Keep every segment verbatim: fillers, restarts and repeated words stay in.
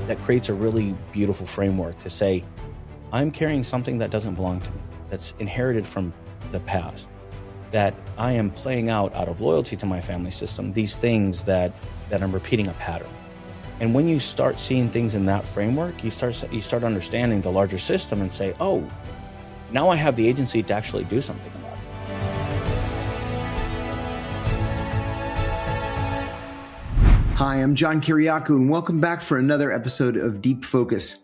that creates a really beautiful framework to say, I'm carrying something that doesn't belong to me, that's inherited from the past, that I am playing out out of loyalty to my family system, these things that, that I'm repeating a pattern. And when you start seeing things in that framework, you start, you start understanding the larger system and say, oh, now I have the agency to actually do something about it. Hi, I'm John Kiriakou, and welcome back for another episode of Deep Focus.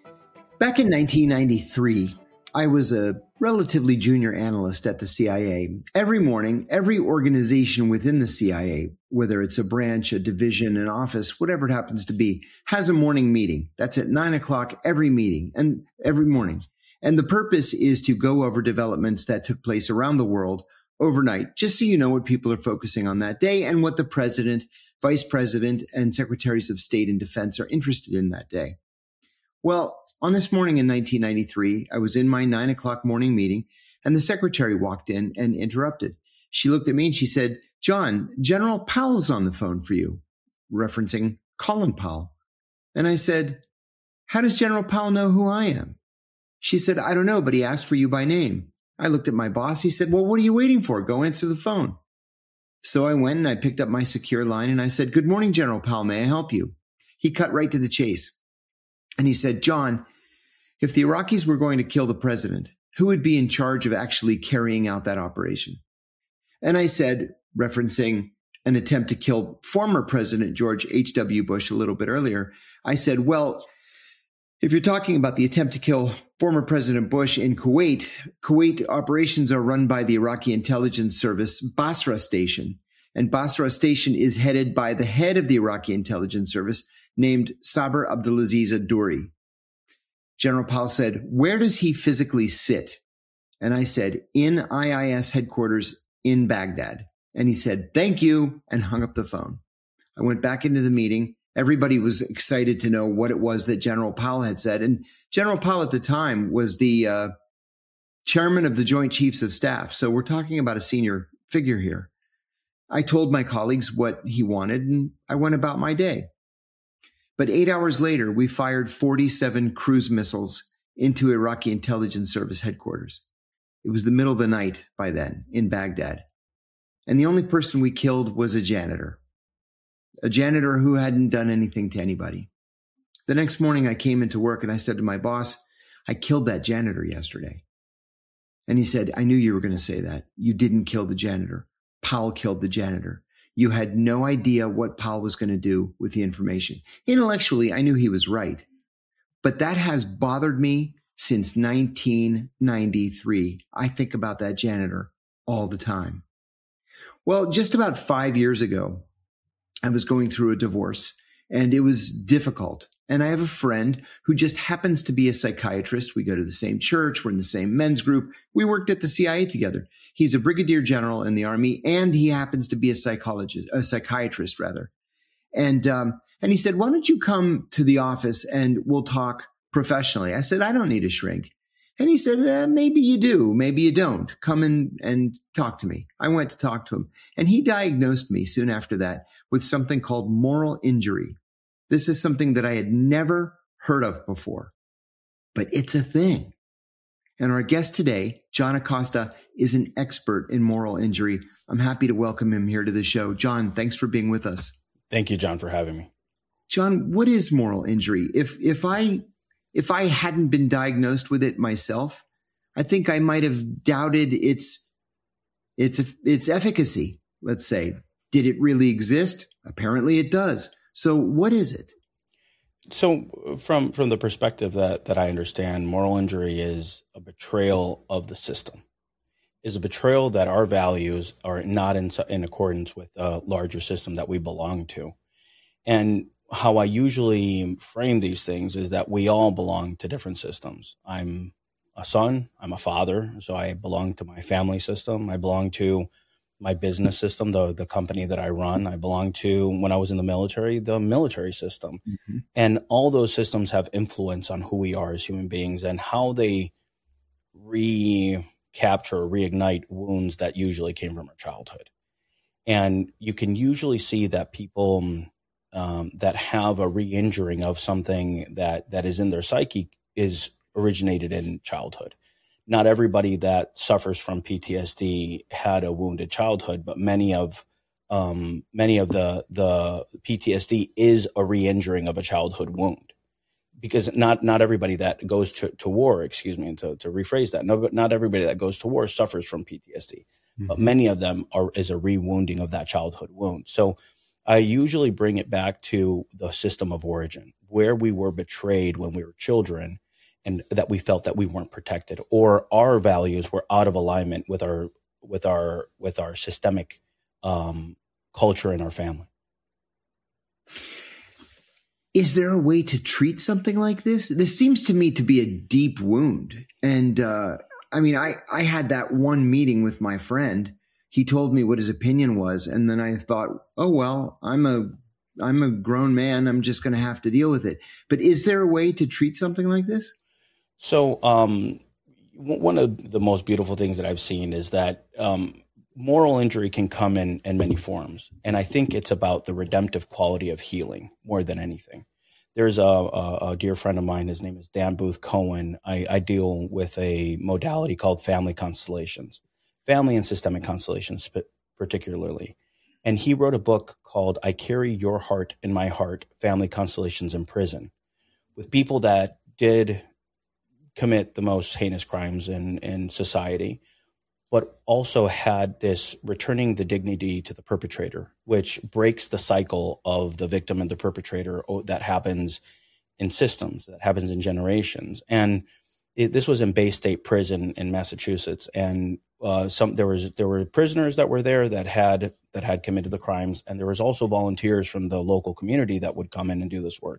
Back in nineteen ninety-three, I was a relatively junior analyst at the C I A. Every morning, every organization within the C I A, whether it's a branch, a division, an office, whatever it happens to be, has a morning meeting. That's at nine o'clock every meeting and every morning. And the purpose is to go over developments that took place around the world overnight, just so you know what people are focusing on that day and what the president, vice president, and secretaries of state and defense are interested in that day. Well, on this morning in nineteen ninety-three, I was in my nine o'clock morning meeting, and the secretary walked in and interrupted. She looked at me and she said, "John, General Powell's on the phone for you," referencing Colin Powell. And I said, "How does General Powell know who I am?" She said, "I don't know, but he asked for you by name." I looked at my boss. He said, "Well, what are you waiting for? Go answer the phone." So I went and I picked up my secure line and I said, "Good morning, General Powell. May I help you?" He cut right to the chase. And he said, "John, if the Iraqis were going to kill the president, who would be in charge of actually carrying out that operation?" And I said, referencing an attempt to kill former President George H W Bush a little bit earlier, I said, well, if you're talking about the attempt to kill former President Bush in Kuwait, Kuwait operations are run by the Iraqi intelligence service Basra Station. And Basra Station is headed by the head of the Iraqi intelligence service named Sabr Abdulaziz Ad-Duri. General Powell said, "Where does he physically sit?" And I said, "In I I S headquarters in Baghdad." And he said, "Thank you," and hung up the phone. I went back into the meeting. Everybody was excited to know what it was that General Powell had said. And General Powell at the time was the uh, chairman of the Joint Chiefs of Staff. So we're talking about a senior figure here. I told my colleagues what he wanted, and I went about my day. But eight hours later, we fired forty-seven cruise missiles into Iraqi intelligence service headquarters. It was the middle of the night by then in Baghdad. And the only person we killed was a janitor, a janitor who hadn't done anything to anybody. The next morning, I came into work and I said to my boss, "I killed that janitor yesterday." And he said, "I knew you were going to say that. You didn't kill the janitor. Powell killed the janitor. You had no idea what Powell was going to do with the information." Intellectually, I knew he was right. But that has bothered me since nineteen ninety-three. I think about that janitor all the time. Well, just about five years ago, I was going through a divorce, and it was difficult. And I have a friend who just happens to be a psychiatrist. We go to the same church. We're in the same men's group. We worked at the C I A together. He's a brigadier general in the Army, and he happens to be a psychologist, a psychiatrist rather. And um, and he said, "Why don't you come to the office and we'll talk professionally?" I said, "I don't need a shrink." And he said, uh, "Maybe you do, maybe you don't. Come in and talk to me." I went to talk to him, and he diagnosed me soon after that with something called moral injury. This is something that I had never heard of before, but it's a thing. And our guest today, John Acosta, is an expert in moral injury. I'm happy to welcome him here to the show. John, thanks for being with us. Thank you, John, for having me. John, what is moral injury? If if I if I hadn't been diagnosed with it myself, I think I might have doubted its its its efficacy. Let's say, did it really exist? Apparently, it does. So, what is it? So from from the perspective that, that I understand, moral injury is a betrayal of the system, is a betrayal that our values are not in, in accordance with a larger system that we belong to. And how I usually frame these things is that we all belong to different systems. I'm a son, I'm a father, so I belong to my family system. I belong to my business system, the the company that I run. I belong to, when I was in the military, the military system. Mm-hmm. And all those systems have influence on who we are as human beings and how they recapture, reignite wounds that usually came from our childhood. And you can usually see that people um, that have a re-injuring of something that that is in their psyche is originated in childhood. Not everybody that suffers from P T S D had a wounded childhood, but many of um, many of the the P T S D is a re-injuring of a childhood wound. Because not not everybody that goes to, to war, excuse me, to, to rephrase that, no, not everybody that goes to war suffers from P T S D, mm-hmm. but many of them are is a re-wounding of that childhood wound. So I usually bring it back to the system of origin, where we were betrayed when we were children, and that we felt that we weren't protected, or our values were out of alignment with our with our with our systemic um, culture in our family. Is there a way to treat something like this? This seems to me to be a deep wound. And uh, I mean, I, I had that one meeting with my friend. He told me what his opinion was. And then I thought, oh, well, I'm a I'm a grown man. I'm just going to have to deal with it. But is there a way to treat something like this? So um, one of the most beautiful things that I've seen is that um, moral injury can come in, in many forms. And I think it's about the redemptive quality of healing more than anything. There's a, a, a dear friend of mine. His name is Dan Booth Cohen. I, I deal with a modality called family constellations, family and systemic constellations particularly. And he wrote a book called I Carry Your Heart in My Heart, Family Constellations in Prison, with people that did commit the most heinous crimes in, in society, but also had this returning the dignity to the perpetrator, which breaks the cycle of the victim and the perpetrator that happens in systems, that happens in generations. And it, this was in Bay State Prison in Massachusetts, and uh, some there was there were prisoners that were there that had that had committed the crimes, and there was also volunteers from the local community that would come in and do this work.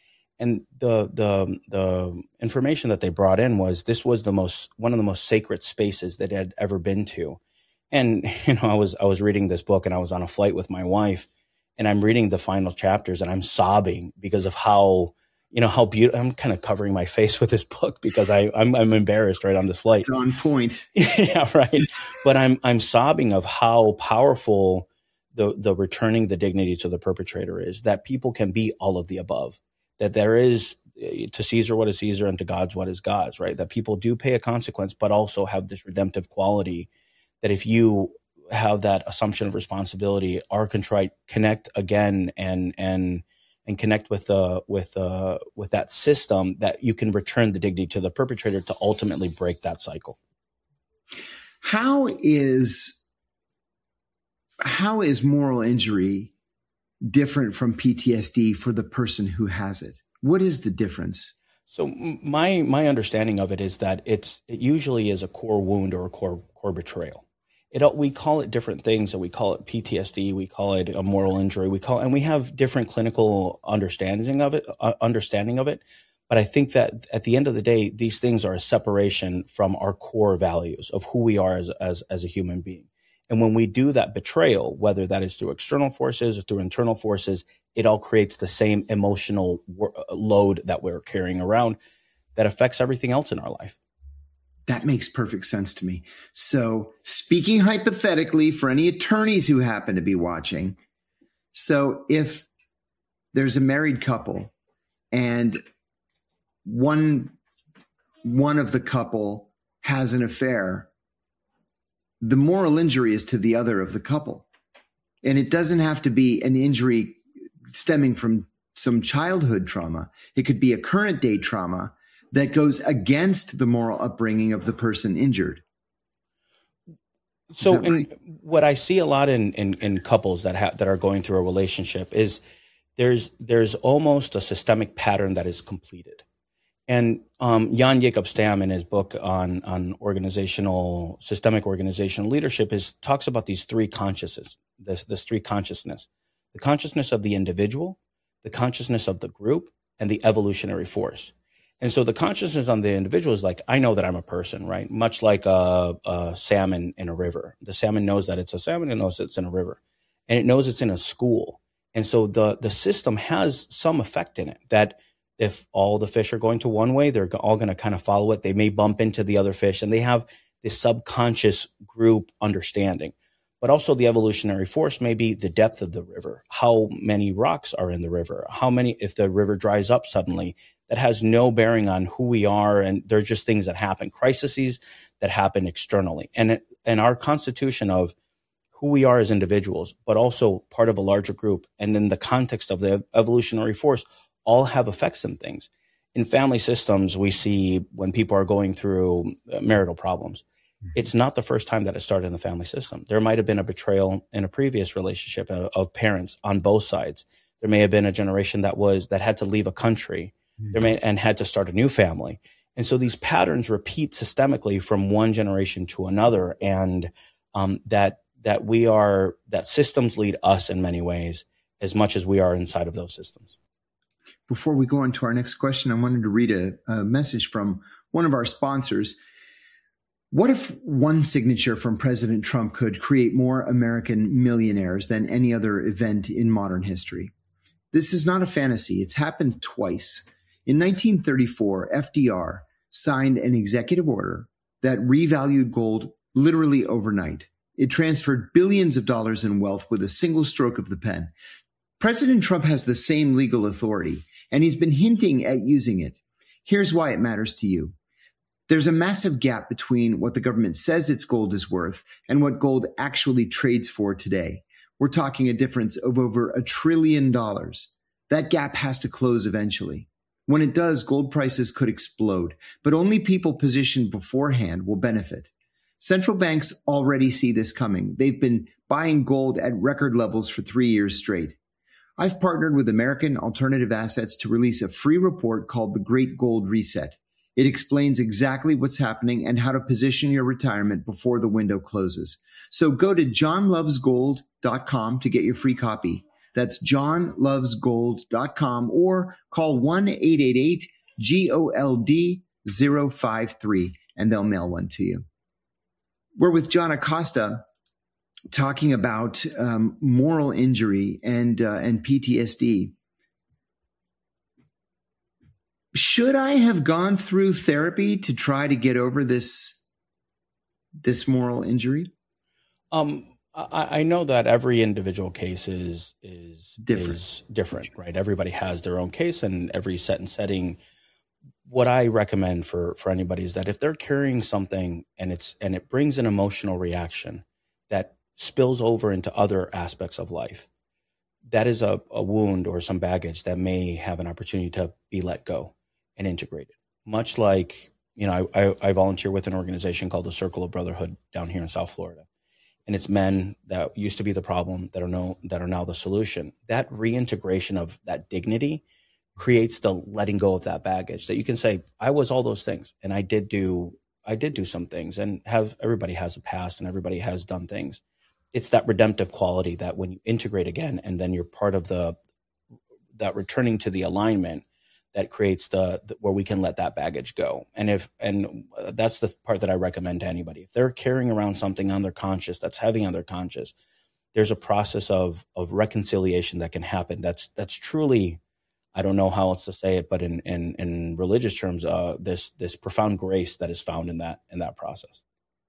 And the the the information that they brought in was this was the most one of the most sacred spaces that had ever been to. And you know, I was I was reading this book, and I was on a flight with my wife, and I'm reading the final chapters, and I'm sobbing because of how you know how beautiful. I'm kind of covering my face with this book because I I'm, I'm embarrassed right on this flight. It's on point. Yeah, right. But I'm I'm sobbing of how powerful the the returning the dignity to the perpetrator is. That people can be all of the above. That there is to Caesar what is Caesar and to God's what is God's, right? That people do pay a consequence, but also have this redemptive quality that if you have that assumption of responsibility, are contrite, connect again and and and connect with uh with uh with that system, that you can return the dignity to the perpetrator to ultimately break that cycle. How is how is moral injury different from P T S D for the person who has it? What is the difference? So my my understanding of it is that it's it usually is a core wound or a core core betrayal. It we call it different things, and we call it P T S D, we call it a moral injury, we call and we have different clinical understanding of it, uh, understanding of it. But I think that at the end of the day, these things are a separation from our core values of who we are as as as a human being. And when we do that betrayal, whether that is through external forces or through internal forces, it all creates the same emotional wor- load that we're carrying around that affects everything else in our life. That makes perfect sense to me. So speaking hypothetically for any attorneys who happen to be watching, so if there's a married couple and one, one of the couple has an affair, the moral injury is to the other of the couple. And it doesn't have to be an injury stemming from some childhood trauma. It could be a current day trauma that goes against the moral upbringing of the person injured. So right? in, what I see a lot in, in, in couples that have, that are going through a relationship is there's there's almost a systemic pattern that is completed. And um, Jan Jacob Stam, in his book on on organizational systemic organizational leadership, is talks about these three consciousnesses. This this three consciousness: the consciousness of the individual, the consciousness of the group, and the evolutionary force. And so the consciousness on the individual is like, I know that I'm a person, right? Much like a, a salmon in a river. The salmon knows that it's a salmon. It knows it's in a river, and it knows it's in a school. And so the the system has some effect in it that. If all the fish are going to one way, they're all going to kind of follow it. They may bump into the other fish, and they have this subconscious group understanding. But also the evolutionary force may be the depth of the river, how many rocks are in the river, how many, if the river dries up suddenly, that has no bearing on who we are. And they're just things that happen, crises that happen externally. And, it, and our constitution of who we are as individuals, but also part of a larger group, and in the context of the evolutionary force, all have effects in things. In family systems, we see when people are going through marital problems, it's not the first time that it started in the family system. There might have been a betrayal in a previous relationship of, of parents on both sides. There may have been a generation that was that had to leave a country, mm-hmm. there may and had to start a new family. And so these patterns repeat systemically from one generation to another, and um, that that we are that systems lead us in many ways as much as we are inside of those systems. Before we go on to our next question, I wanted to read a, a message from one of our sponsors. What if one signature from President Trump could create more American millionaires than any other event in modern history? This is not a fantasy. It's happened twice. In nineteen thirty-four, F D R signed an executive order that revalued gold literally overnight. It transferred billions of dollars in wealth with a single stroke of the pen. President Trump has the same legal authority, and he's been hinting at using it. Here's why it matters to you. There's a massive gap between what the government says its gold is worth and what gold actually trades for today. We're talking a difference of over a trillion dollars. That gap has to close eventually. When it does, gold prices could explode, but only people positioned beforehand will benefit. Central banks already see this coming. They've been buying gold at record levels for three years straight. I've partnered with American Alternative Assets to release a free report called The Great Gold Reset. It explains exactly what's happening and how to position your retirement before the window closes. So go to john loves gold dot com to get your free copy. That's john loves gold dot com or call one eight eight eight G O L D zero five three and they'll mail one to you. We're with John Acosta talking about um, moral injury and uh, and P T S D. Should I have gone through therapy to try to get over this this moral injury? Um, I, I know that every individual case is is different. is different, right? Everybody has their own case, and every set and setting. What I recommend for for anybody is that if they're carrying something and it's and it brings an emotional reaction that spills over into other aspects of life, that is a, a wound or some baggage that may have an opportunity to be let go and integrated. Much like, you know, I, I, I volunteer with an organization called the Circle of Brotherhood down here in South Florida. And it's men that used to be the problem that are no, that are now the solution. That reintegration of that dignity creates the letting go of that baggage that you can say, I was all those things. And I did do, I did do some things, and have, everybody has a past and everybody has done things. It's that redemptive quality that when you integrate again, and then you're part of the, that returning to the alignment that creates the, the where we can let that baggage go. And if, and that's the part that I recommend to anybody. If they're carrying around something on their conscious, that's heavy on their conscious, there's a process of, of reconciliation that can happen. That's, that's truly, I don't know how else to say it, but in, in, in religious terms, uh, this, this profound grace that is found in that, in that process.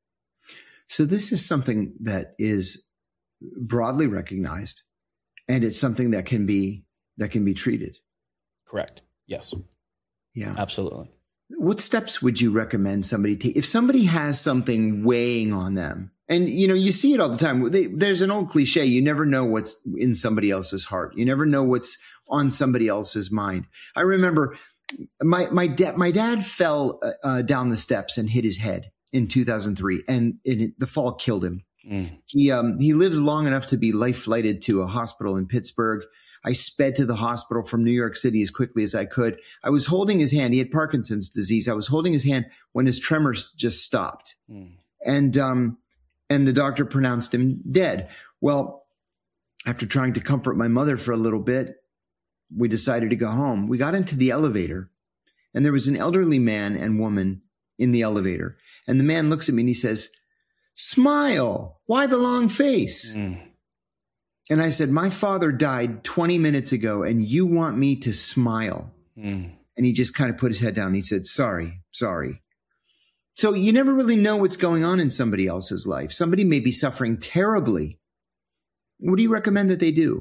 So this is something that is broadly recognized, and it's something that can be, that can be treated. Correct. Yes. Yeah. Absolutely. What steps would you recommend somebody take if somebody has something weighing on them? And, you know, you see it all the time. They, there's an old cliche. You never know what's in somebody else's heart. You never know what's on somebody else's mind. I remember my, my dad, my dad fell uh, down the steps and hit his head in two thousand three, and it, the fall killed him. Mm. He, um, he lived long enough to be life flighted to a hospital in Pittsburgh. I sped to the hospital from New York City as quickly as I could. I was holding his hand. He had Parkinson's disease. I was holding his hand when his tremors just stopped. Mm. And, um, and the doctor pronounced him dead. Well, after trying to comfort my mother for a little bit, we decided to go home. We got into the elevator, and there was an elderly man and woman in the elevator. And the man looks at me and he says, "Smile. Why the long face?" Mm. And I said, "My father died twenty minutes ago, and you want me to smile?" Mm. And he just kind of put his head down. And he said, sorry, sorry. So you never really know what's going on in somebody else's life. Somebody may be suffering terribly. What do you recommend that they do?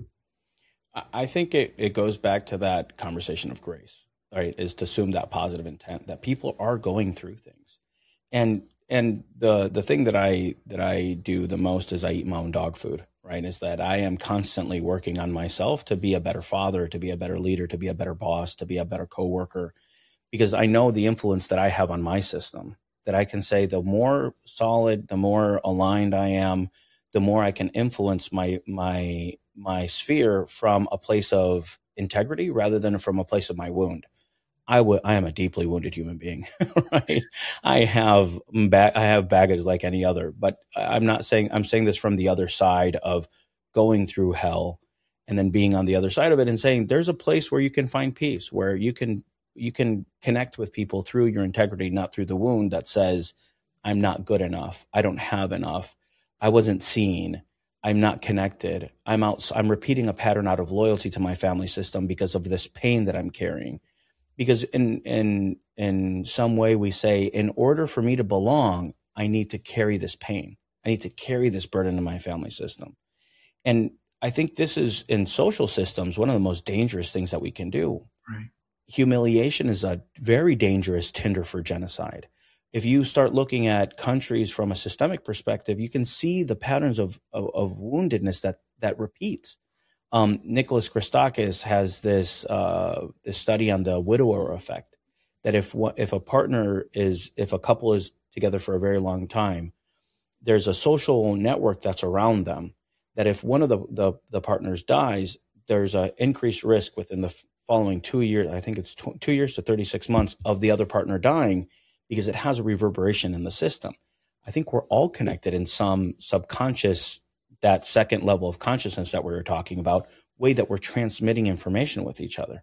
I think it, it goes back to that conversation of grace, right? Is to assume that positive intent that people are going through things. And and the the thing that I that I do the most is I eat my own dog food, right? Is that I am constantly working on myself to be a better father, to be a better leader, to be a better boss, to be a better coworker, because I know the influence that I have on my system. That I can say the more solid, the more aligned I am, the more I can influence my my my sphere from a place of integrity rather than from a place of my wound. I would I am a deeply wounded human being, right? I have ba- I have baggage like any other, but I'm not saying I'm saying this from the other side of going through hell and then being on the other side of it and saying there's a place where you can find peace, where you can you can connect with people through your integrity, not through the wound that says, I'm not good enough. I don't have enough. I wasn't seen. I'm not connected. I'm out. I'm repeating a pattern out of loyalty to my family system because of this pain that I'm carrying. Because in, in, in some way we say, in order for me to belong, I need to carry this pain. I need to carry this burden in my family system. And I think this is in social systems, one of the most dangerous things that we can do. Right. Humiliation is a very dangerous tinder for genocide. If you start looking at countries from a systemic perspective, you can see the patterns of, of, of woundedness that, that repeats. Um, Nicholas Christakis has this, uh, this study on the widower effect, that if, if a partner is, if a couple is together for a very long time, there's a social network that's around them, that if one of the, the, the partners dies, there's an increased risk within the following two years, I think it's tw- two years to thirty-six months of the other partner dying, because it has a reverberation in the system. I think we're all connected in some subconscious, that second level of consciousness that we were talking about, way that we're transmitting information with each other.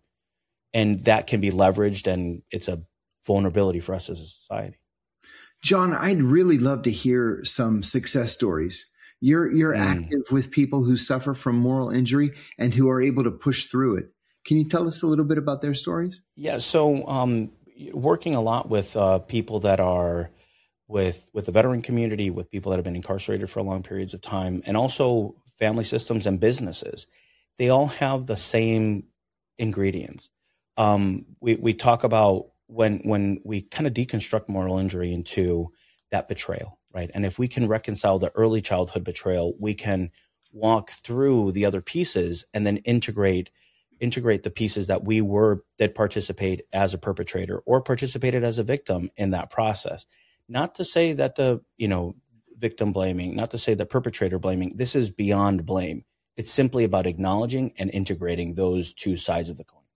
And that can be leveraged, and it's a vulnerability for us as a society. John, I'd really love to hear some success stories. You're, you're mm. active with people who suffer from moral injury and who are able to push through it. Can you tell us a little bit about their stories? Yeah. So, um, working a lot with uh, people that are with with the veteran community, with people that have been incarcerated for long periods of time, and also family systems and businesses. They all have the same ingredients. Um, we we talk about when when we kind of deconstruct moral injury into that betrayal, right? And if we can reconcile the early childhood betrayal, we can walk through the other pieces and then integrate integrate the pieces that we were that participate as a perpetrator or participated as a victim in that process. Not to say that the, you know, victim blaming, not to say the perpetrator blaming. This is beyond blame. It's simply about acknowledging and integrating those two sides of the coin.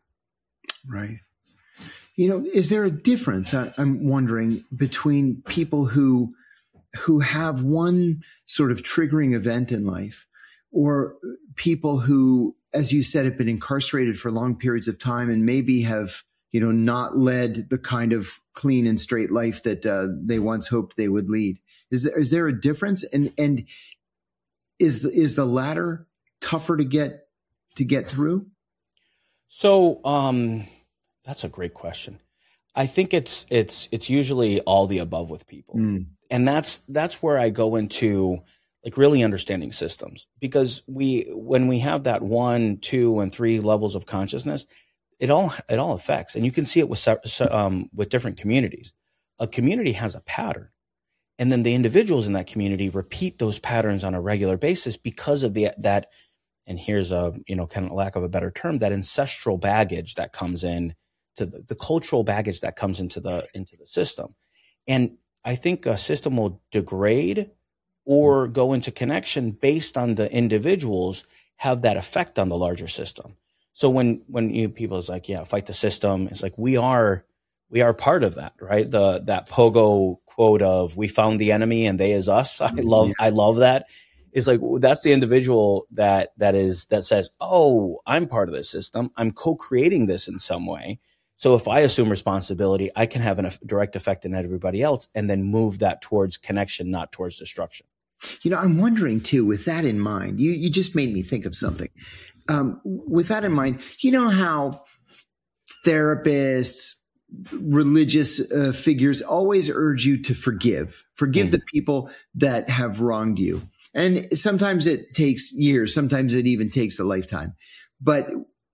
Right. You know, is there a difference, I, I'm wondering, between people who who have one sort of triggering event in life, or people who, as you said, have been incarcerated for long periods of time and maybe have, you know, not led the kind of clean and straight life that uh, they once hoped they would lead? Is there is there a difference? And and is the is the latter tougher to get to get through? So um, that's a great question. I think it's it's it's usually all the above with people, mm. and that's that's where I go into like really understanding systems, because we when we have that one, two, and three levels of consciousness, it all it all affects, and you can see it with um, with different communities. A community has a pattern, and then the individuals in that community repeat those patterns on a regular basis because of the that. And here's a you know kind of lack of a better term, that ancestral baggage that comes in to the, the cultural baggage that comes into the into the system. And I think a system will degrade or go into connection based on the individuals have that effect on the larger system. So when when you people is like, yeah, fight the system, it's like we are we are part of that, right? The that Pogo quote of we found the enemy and they is us. I love yeah. I love that. It's like that's the individual that that is that says, oh, I'm part of this system. I'm co-creating this in some way. So if I assume responsibility, I can have a direct effect on everybody else and then move that towards connection, not towards destruction. You know, I'm wondering too, with that in mind, you, you just made me think of something. Um, with that in mind, you know how therapists, religious uh, figures always urge you to forgive, forgive mm. the people that have wronged you. And sometimes it takes years. Sometimes it even takes a lifetime. But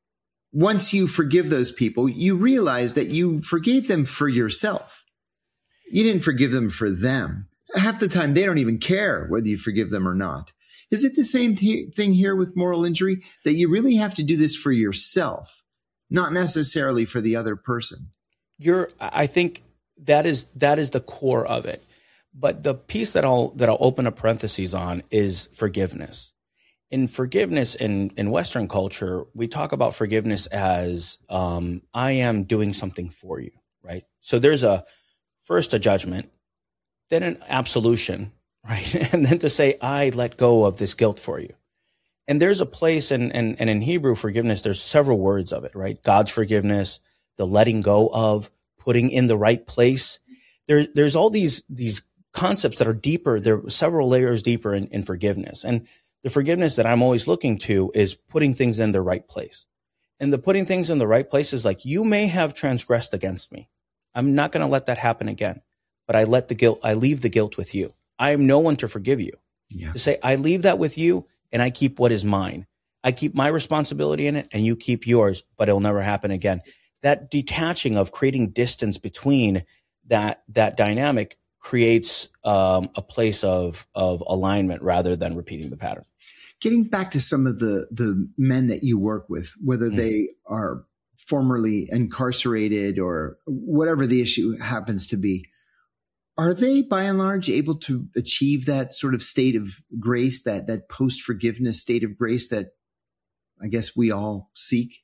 once you forgive those people, you realize that you forgave them for yourself. You didn't forgive them for them. Half the time, they don't even care whether you forgive them or not. Is it the same th- thing here with moral injury, that you really have to do this for yourself, not necessarily for the other person? You're, I think that is that is the core of it. But the piece that I'll that I'll open a parentheses on is forgiveness. In forgiveness in, in Western culture, we talk about forgiveness as um, I am doing something for you, right? So there's a first a judgment, then an absolution, right? And then to say, I let go of this guilt for you. And there's a place, in, in, and in Hebrew forgiveness, there's several words of it, right? God's forgiveness, the letting go of, putting in the right place. There, there's all these these concepts that are deeper. There are several layers deeper in, in forgiveness. And the forgiveness that I'm always looking to is putting things in the right place. And the putting things in the right place is like, you may have transgressed against me. I'm not going to let that happen again. But I let the guilt, I leave the guilt with you. I am no one to forgive you. Yeah. To say, I leave that with you and I keep what is mine. I keep my responsibility in it and you keep yours, but it'll never happen again. That detaching of creating distance between that, that dynamic creates um, a place of, of alignment rather than repeating the pattern. Getting back to some of the, the men that you work with, whether mm-hmm. they are formerly incarcerated or whatever the issue happens to be, are they by and large able to achieve that sort of state of grace, that, that post-forgiveness state of grace that I guess we all seek?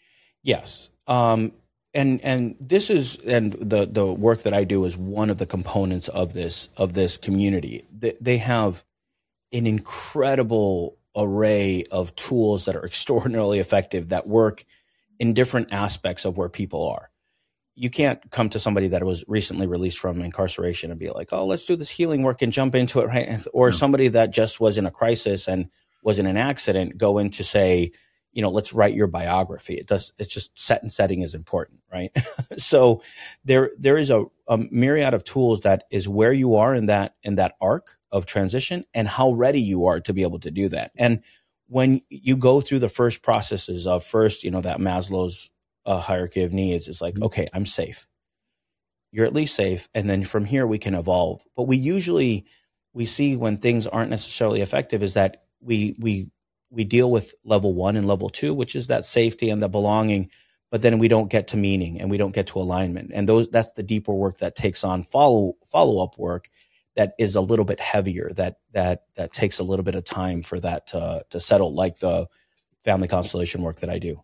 Yes. Um, and, and this is, and the, the work that I do is one of the components of this, of this community. They, they have an incredible array of tools that are extraordinarily effective that work in different aspects of where people are. You can't come to somebody that was recently released from incarceration and be like, oh, let's do this healing work and jump into it, right? Or no. Somebody that just was in a crisis and was in an accident go in to say, you know, let's write your biography. It does. It's just set and setting is important, right? So there, there is a, a myriad of tools that is where you are in that, in that arc of transition and how ready you are to be able to do that. And when you go through the first processes of first, you know, that Maslow's uh, hierarchy of needs, it's like, mm-hmm. okay, I'm safe. You're at least safe. And then from here we can evolve. But we usually, we see when things aren't necessarily effective is that we, we, we deal with level one and level two, which is that safety and the belonging, but then we don't get to meaning and we don't get to alignment. And those, that's the deeper work that takes on follow, follow-up work that is a little bit heavier, that, that, that takes a little bit of time for that to, to settle, like the family constellation work that I do.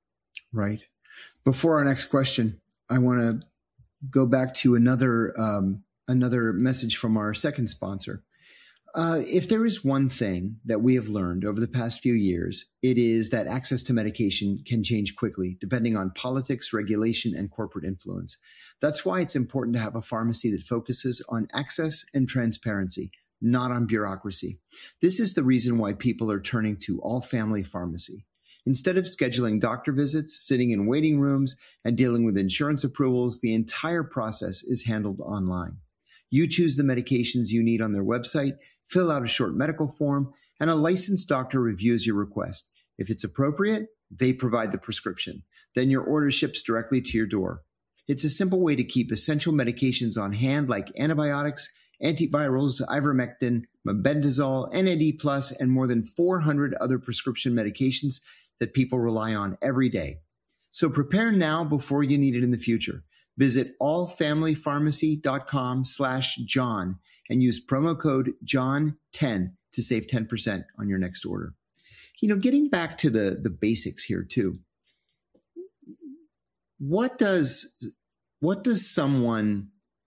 Right. Before our next question, I want to go back to another, um, another message from our second sponsor. Uh, if there is one thing that we have learned over the past few years, it is that access to medication can change quickly, depending on politics, regulation, and corporate influence. That's why it's important to have a pharmacy that focuses on access and transparency, not on bureaucracy. This is the reason why people are turning to All Family Pharmacy. Instead of scheduling doctor visits, sitting in waiting rooms, and dealing with insurance approvals, the entire process is handled online. You choose the medications you need on their website, fill out a short medical form, and a licensed doctor reviews your request. If it's appropriate, they provide the prescription. Then your order ships directly to your door. It's a simple way to keep essential medications on hand like antibiotics, antivirals, ivermectin, mebendazole, N A D plus, and more than four hundred other prescription medications that people rely on every day. So prepare now before you need it in the future. Visit allfamilypharmacy.com slash John and use promo code John ten to save ten percent on your next order. You know, getting back to the, the basics here too. What does, what does someone,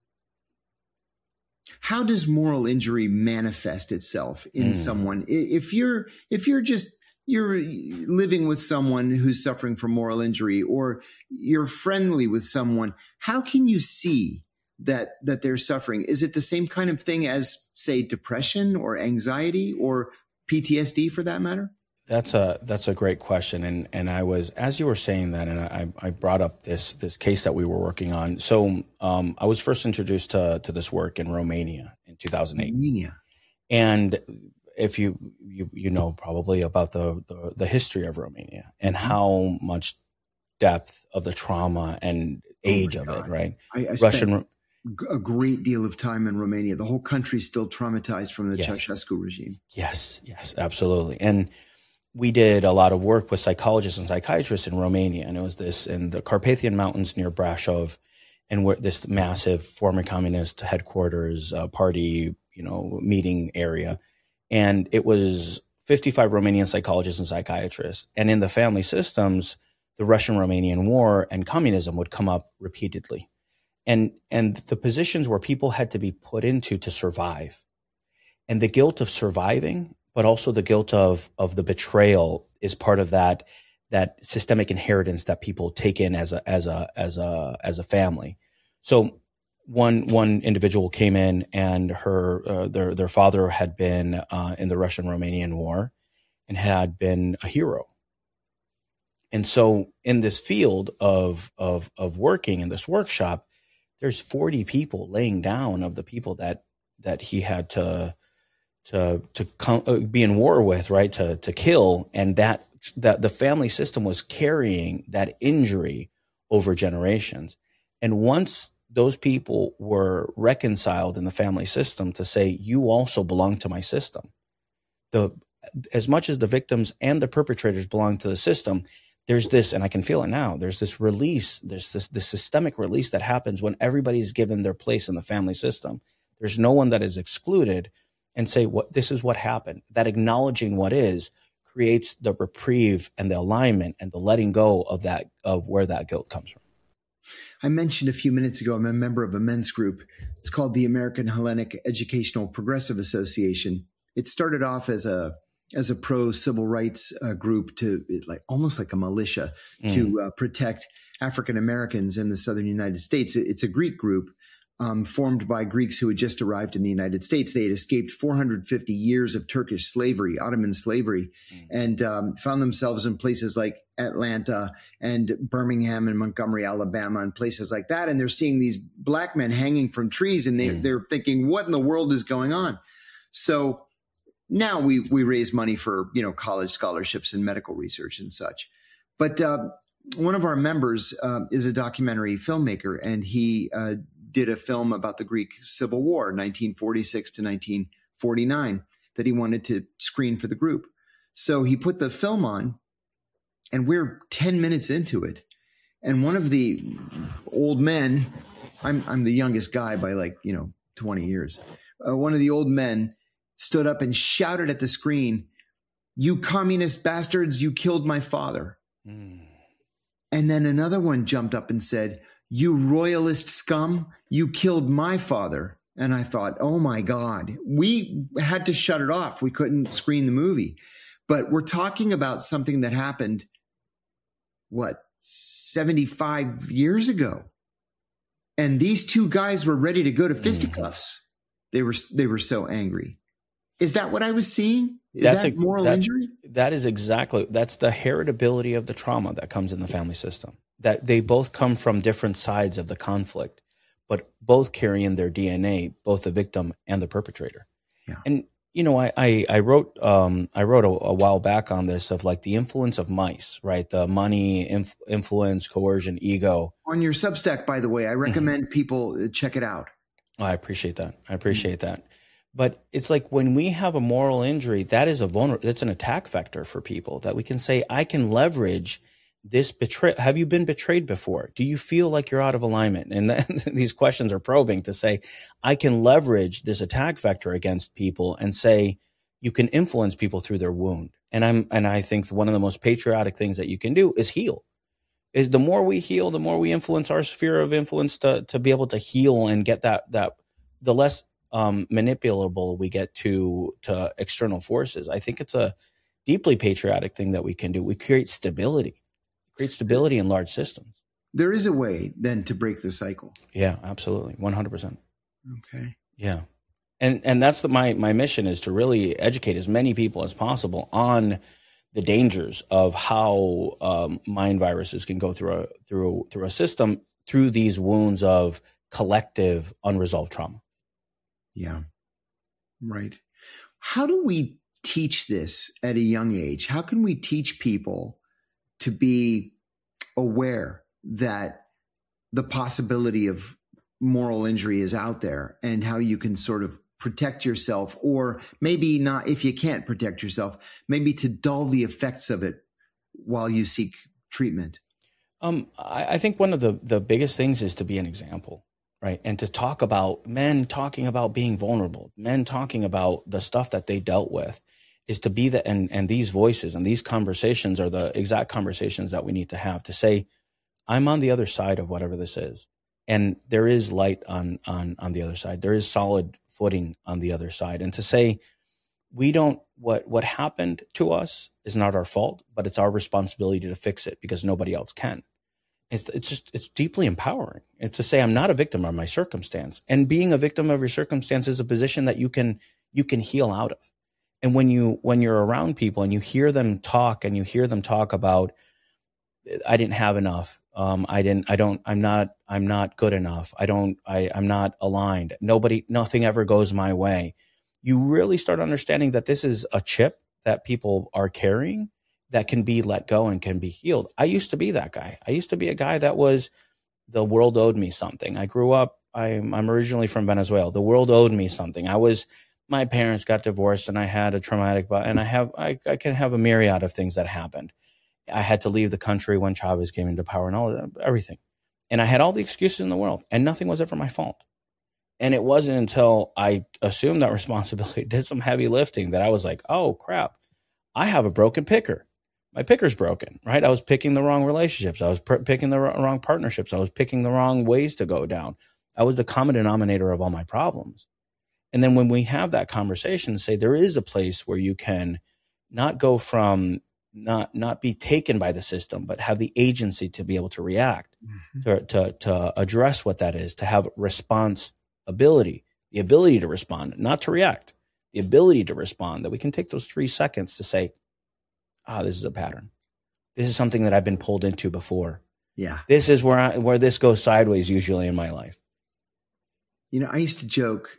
how does moral injury manifest itself in mm. someone? If you're, if you're just, you're living with someone who's suffering from moral injury, or you're friendly with someone, how can you see that that they're suffering? Is it the same kind of thing as, say, depression or anxiety or P T S D for that matter? That's a that's a great question, and and I was, as you were saying that, and I, I brought up this this case that we were working on. So um, I was first introduced to to this work in Romania in two thousand eight. Romania. And if you you you know probably about the the, the history of Romania and Mm-hmm. how much depth of the trauma and age Oh of my it, God. right? I, I Russian. spent a great deal of time in Romania. The whole country's still traumatized from the Yes. Ceausescu regime. Yes, yes, absolutely. And we did a lot of work with psychologists and psychiatrists in Romania, and it was this in the Carpathian Mountains near Brasov, and where this massive former communist headquarters, uh, party, you know, meeting area, and it was fifty-five Romanian psychologists and psychiatrists, and in the family systems, the Russian-Romanian War and communism would come up repeatedly, and and the positions where people had to be put into to survive, and the guilt of surviving, but also the guilt of of the betrayal is part of that that systemic inheritance that people take in as a as a as a as a family. So one one individual came in, and her uh, their their father had been uh, in the Russian-Romanian War and had been a hero. And so in this field of of of working in this workshop, there's forty people laying down of the people that that he had to to to come, uh, be in war with, right? To to kill, and that that the family system was carrying that injury over generations. And once those people were reconciled in the family system to say, you also belong to my system, the as much as the victims and the perpetrators belong to the system, there's this, and I can feel it now, there's this release, there's this, this systemic release that happens when everybody's given their place in the family system. There's no one that is excluded, and say, what this is what happened. That acknowledging what is creates the reprieve and the alignment and the letting go of that, of where that guilt comes from. I mentioned a few minutes ago, I'm a member of a men's group. It's called the American Hellenic Educational Progressive Association. It started off as a as a pro civil rights uh, group, to like almost like a militia mm. to uh, protect African Americans in the southern United States. It's a Greek group um, formed by Greeks who had just arrived in the United States. They had escaped four hundred fifty years of Turkish slavery, Ottoman slavery, mm. and um, found themselves in places like Atlanta and Birmingham and Montgomery, Alabama, and places like that. And they're seeing these black men hanging from trees, and they, mm. they're thinking, what in the world is going on? So now we we raise money for, you know, college scholarships and medical research and such. But uh, one of our members uh, is a documentary filmmaker, and he uh, did a film about the Greek Civil War, nineteen forty-six to nineteen forty-nine, that he wanted to screen for the group. So he put the film on, and we're ten minutes into it. And one of the old men, I'm I'm the youngest guy by like, you know, twenty years. Uh, one of the old men stood up and shouted at the screen, "You communist bastards, you killed my father." Mm. And then another one jumped up and said, "You royalist scum, you killed my father." And I thought, oh my God, we had to shut it off. We couldn't screen the movie. But we're talking about something that happened, what, seventy-five years ago. And these two guys were ready to go to fisticuffs. Mm. They were they were so angry. Is that what I was seeing? Is that's that a, moral that, injury? That is exactly, that's the heritability of the trauma that comes in the family system. That they both come from different sides of the conflict, but both carry in their D N A, both the victim and the perpetrator. Yeah. And, you know, I, I, I wrote, um, I wrote a, a while back on this of like the influence of mice, right? The money, inf- influence, coercion, ego. On your Substack, by the way, I recommend mm-hmm. people check it out. Oh, I appreciate that. I appreciate mm-hmm. that. But it's like when we have a moral injury, that is a vulner- that's an attack vector for people, that we can say, I can leverage this betrayal. Have you been betrayed before? Do you feel like you're out of alignment? And then these questions are probing to say, I can leverage this attack vector against people and say, you can influence people through their wound. And I'm, and I think one of the most patriotic things that you can do is heal. Is the more we heal, the more we influence our sphere of influence to, to be able to heal and get that, that the less um, manipulable we get to, to external forces. I think it's a deeply patriotic thing that we can do. We create stability. Create stability in large systems. There is a way then to break the cycle. Yeah, absolutely. one hundred percent. Okay. Yeah. And and that's the, my, my mission is to really educate as many people as possible on the dangers of how um, mind viruses can go through a through through a system through these wounds of collective unresolved trauma. Yeah, right. How do we teach this at a young age? How can we teach people to be aware that the possibility of moral injury is out there and how you can sort of protect yourself, or maybe not, if you can't protect yourself, maybe to dull the effects of it while you seek treatment? Um, I, I think one of the, the biggest things is to be an example, right? And to talk about men talking about being vulnerable, men talking about the stuff that they dealt with, is to be the, and, and these voices and these conversations are the exact conversations that we need to have to say, I'm on the other side of whatever this is. And there is light on, on, on the other side. There is solid footing on the other side. And to say, we don't, what, what happened to us is not our fault, but it's our responsibility to fix it because nobody else can. It's, it's just, it's deeply empowering. It's to say, I'm not a victim of my circumstance, and being a victim of your circumstance is a position that you can, you can heal out of. And when you, when you're around people and you hear them talk and you hear them talk about, I didn't have enough. Um, I didn't, I don't, I'm not, I'm not good enough. I don't, I, I'm not aligned. Nobody, nothing ever goes my way. You really start understanding that this is a chip that people are carrying that can be let go and can be healed. I used to be that guy. I used to be a guy that was, the world owed me something. I grew up, I'm, I'm originally from Venezuela. The world owed me something. I was, my parents got divorced and I had a traumatic, and I have, I, I can have a myriad of things that happened. I had to leave the country when Chavez came into power and all of that, everything. And I had all the excuses in the world and nothing was ever my fault. And it wasn't until I assumed that responsibility, did some heavy lifting, that I was like, oh crap, I have a broken picker. My picker's broken, right? I was picking the wrong relationships. I was pr- picking the wrong, wrong partnerships. I was picking the wrong ways to go down. I was the common denominator of all my problems. And then when we have that conversation, say there is a place where you can not go from not not be taken by the system, but have the agency to be able to react, mm-hmm. to, to to address what that is, to have responsibility, the ability to respond, not to react, the ability to respond, that we can take those three seconds to say, ah, oh, this is a pattern. This is something that I've been pulled into before. Yeah. This is where I, where this goes sideways usually in my life. You know, I used to joke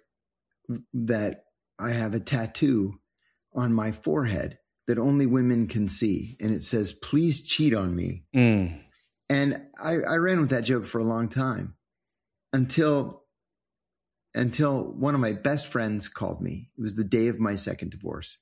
that I have a tattoo on my forehead that only women can see. And it says, please cheat on me. Mm. And I, I ran with that joke for a long time until, until one of my best friends called me. It was the day of my second divorce.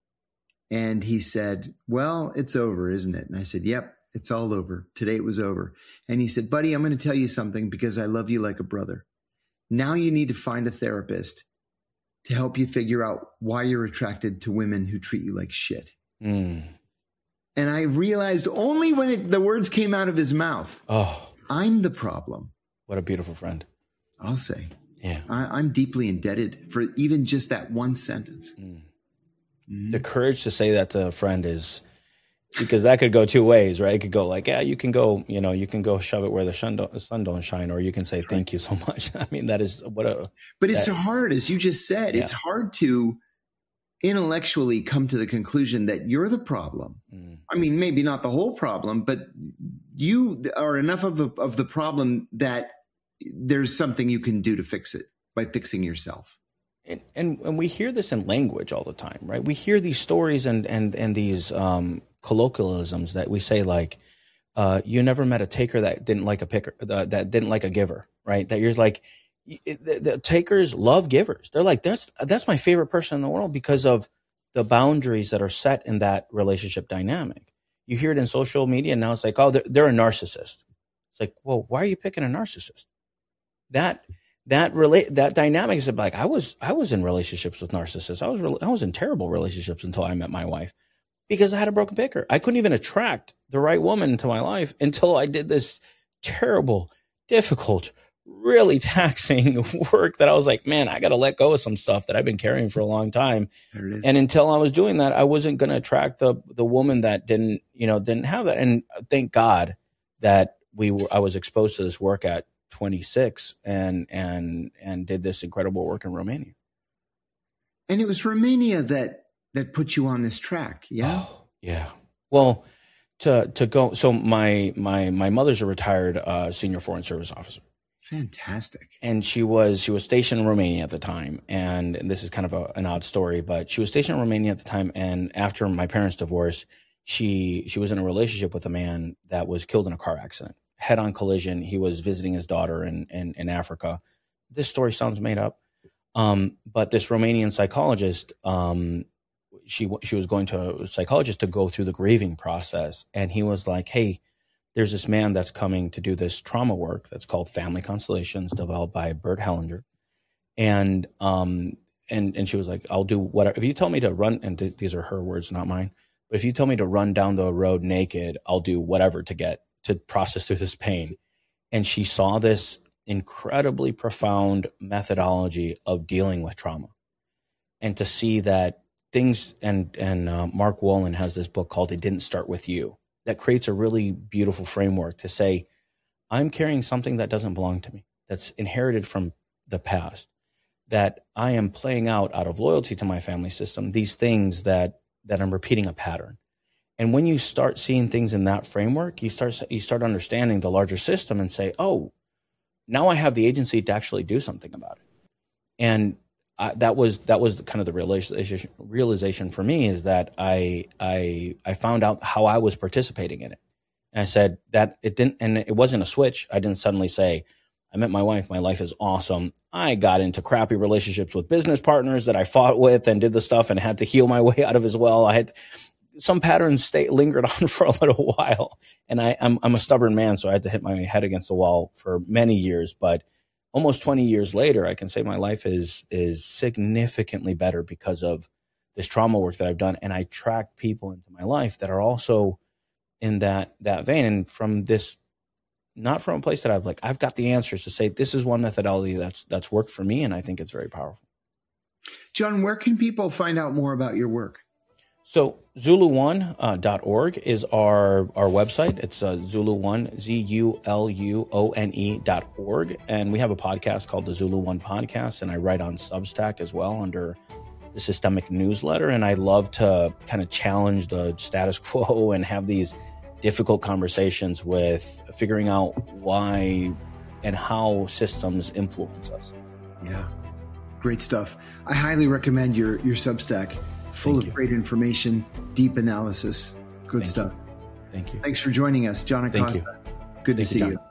And he said, well, it's over, isn't it? And I said, yep, it's all over. Today it was over. And he said, buddy, I'm going to tell you something because I love you like a brother. Now you need to find a therapist to help you figure out why you're attracted to women who treat you like shit. Mm. And I realized only when it, the words came out of his mouth, oh, I'm the problem. What a beautiful friend. I'll say. Yeah. I, I'm deeply indebted for even just that one sentence. Mm. Mm-hmm. The courage to say that to a friend is, because that could go two ways, right? It could go like, yeah, you can go, you know, you can go shove it where the sun don't, the sun don't shine, or you can say, thank you so much. I mean, that is what a, but it's that, hard, as you just said, yeah. It's hard to intellectually come to the conclusion that you're the problem. Mm. I mean, maybe not the whole problem, but you are enough of the, of the problem that there's something you can do to fix it by fixing yourself. And, and and we hear this in language all the time, right? We hear these stories and and and these um, colloquialisms that we say, like, uh, you never met a taker that didn't like a picker, uh, that didn't like a giver, right? That you're like, the, the takers love givers. They're like, that's that's my favorite person in the world because of the boundaries that are set in that relationship dynamic. You hear it in social media, and now it's like, oh, they're, they're a narcissist. It's like, well, why are you picking a narcissist? That. That relate that dynamic is like I was I was in relationships with narcissists. I was re- I was in terrible relationships until I met my wife because I had a broken picker. I couldn't even attract the right woman into my life until I did this terrible, difficult, really taxing work that I was like, man, I got to let go of some stuff that I've been carrying for a long time. There it is. And until I was doing that, I wasn't going to attract the the woman that didn't you know didn't have that. And thank God that we were I was exposed to this work at twenty-six and and and did this incredible work in Romania. And it was Romania that that put you on this track, yeah? Oh, yeah. Well, to to go. So my my my mother's a retired uh, senior foreign service officer. Fantastic. And she was she was stationed in Romania at the time, and, and this is kind of a, an odd story, but she was stationed in Romania at the time. And after my parents' divorce, she she was in a relationship with a man that was killed in a car accident, head-on collision. He was visiting his daughter in in, in Africa. This story sounds made up, um, but this Romanian psychologist, um, she she was going to a psychologist to go through the grieving process, and he was like, "Hey, there's this man that's coming to do this trauma work that's called Family Constellations, developed by Bert Hellinger." And, um, and, and she was like, "I'll do whatever. If you tell me to run," and th- these are her words, not mine, but if you tell me to run down the road naked, I'll do whatever to get, to process through this pain. And she saw this incredibly profound methodology of dealing with trauma, and to see that things, and, and, uh, Mark Wolin has this book called It Didn't Start With You, that creates a really beautiful framework to say, I'm carrying something that doesn't belong to me, that's inherited from the past, that I am playing out out of loyalty to my family system, these things that, that I'm repeating a pattern. And when you start seeing things in that framework, you start, you start understanding the larger system and say, oh, now I have the agency to actually do something about it. And I, that was that was kind of the realization realization for me, is that I I I found out how I was participating in it, and I said that it didn't, and it wasn't a switch. I didn't suddenly say, I met my wife, my life is awesome. I got into crappy relationships with business partners that I fought with and did the stuff and had to heal my way out of as well. I had some patterns stay lingered on for a little while, and I I'm I'm a stubborn man, so I had to hit my head against the wall for many years, but almost twenty years later, I can say my life is is significantly better because of this trauma work that I've done. And I attract people into my life that are also in that that vein. And from this, not from a place that I've like, I've got the answers to say, this is one methodology that's that's worked for me, and I think it's very powerful. John, where can people find out more about your work? So Zulu one dot org is our, our website. It's uh, Zulu one, Z U L U O N E dot org. And we have a podcast called the Zulu One Podcast, and I write on Substack as well under the Systemic Newsletter. And I love to kind of challenge the status quo and have these difficult conversations with figuring out why and how systems influence us. Yeah, great stuff. I highly recommend your, your Substack. Full Thank of you. great information, deep analysis. Good Thank stuff. You. Thank you. Thanks for joining us, John Acosta. Thank you. Good to Thank see you, you.